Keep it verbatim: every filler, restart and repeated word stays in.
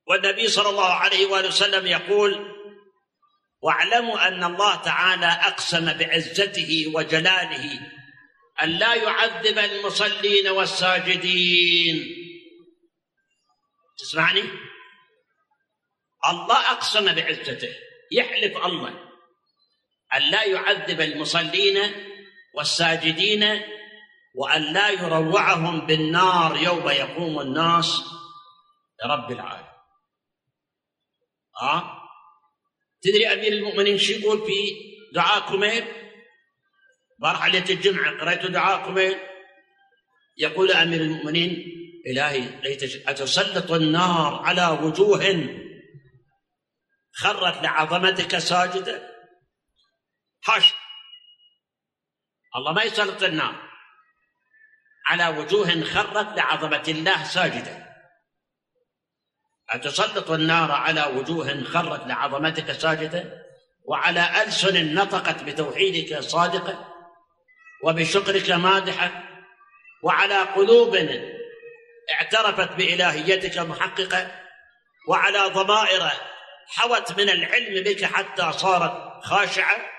والنبي صلى الله عليه وآله وسلم يقول: واعلموا أن الله تعالى أقسم بعزته وجلاله أن لا يعذب المصلين والساجدين. تسمعني؟ الله أقسم بعزته، يحلف الله أن لا يعذب المصلين والساجدين وأن لا يروعهم بالنار يوم يقوم الناس لرب العالمين. آه؟ تدري أمير المؤمنين شو يقول في دعاء كميل؟ بارح ليلة الجمعة قرأت دعاء كميل، يقول أمير المؤمنين: إلهي ليت أتسلط النار على وجوه خرت لعظمتك ساجدة. حاشا، الله ما يسلط النار على وجوه خرت لعظمة الله ساجدة. أتسلط النار على وجوه خرت لعظمتك ساجدة، وعلى ألسن نطقت بتوحيدك صادقة، وبشكرك مادحة، وعلى قلوب اعترفت بإلهيتك محققة، وعلى ضمائر حوت من العلم بك حتى صارت خاشعة،